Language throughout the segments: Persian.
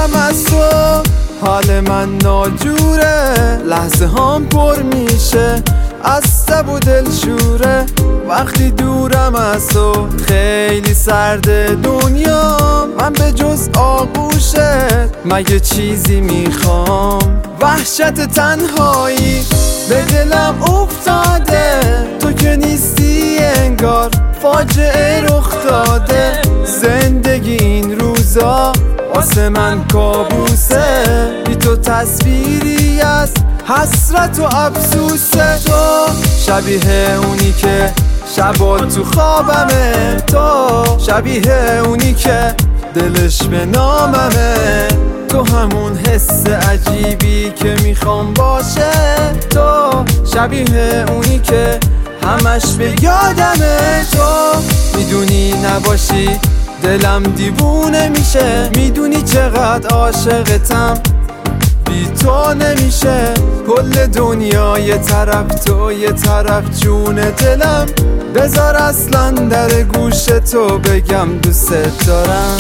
دورم از تو، حال من ناجوره، لحظه هم پر میشه از تب و دلشوره. وقتی دورم از تو خیلی سرده دنیا، من به جز آغوشت مگه چیزی میخوام؟ وحشت تنهایی به دلم افتاده، تو که نیستی انگار فاجعه رخ داده. زندگی این روزا واسه من کابوسه، بی تو تصویری از حسرت و افسوسه. تو شبیه اونی که شبا تو خوابمه، تو شبیه اونی که دلش به ناممه، تو همون حس عجیبی که میخوام باشه، تو شبیه اونی که همش به یادمه. تو میدونی نباشی دلم دیوونه میشه، میدونی چقدر عاشقتم بی تو نمیشه. کل دنیا یه طرف تو یه طرف جون دلم، بذار اصلا در گوش تو بگم دوست دارم.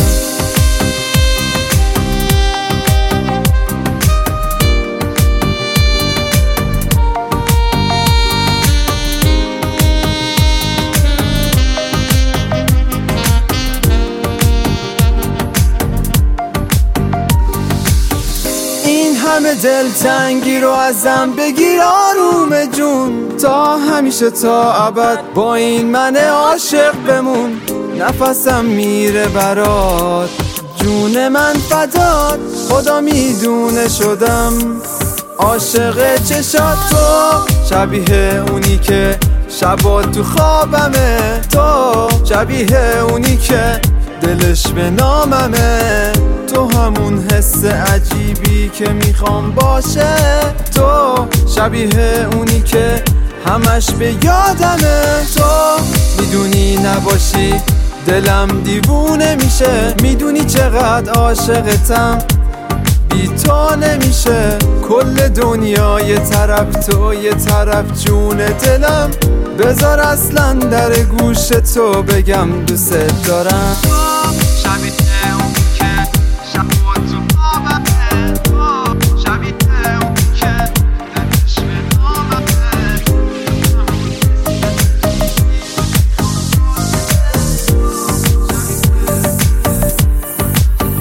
همه دلتنگی رو ازم بگیر آروم جون، تا همیشه تا ابد با این من عاشق بمون. نفسم میره برات، جون من فدات، خدا میدونه شدم عاشق چشات. تو شبیه اونی که شبا تو خوابمه، تو شبیه اونی که دلش به ناممه، تو همون حس عجیبی که میخوام باشه، تو شبیه اونی که همش به یادمه. تو میدونی نباشی دلم دیوونه میشه، میدونی چقدر عاشقتم بی تو نمیشه. کل دنیا یه طرف تو یه طرف جون دلم، بذار اصلا در گوش تو بگم دوست دارم. شبیه اون که شبا تو خوابمه، شبیه اون که دلش به ناممه.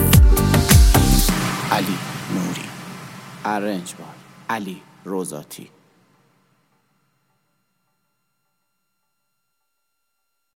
علی نوری، ارنج بار علی روزاتی.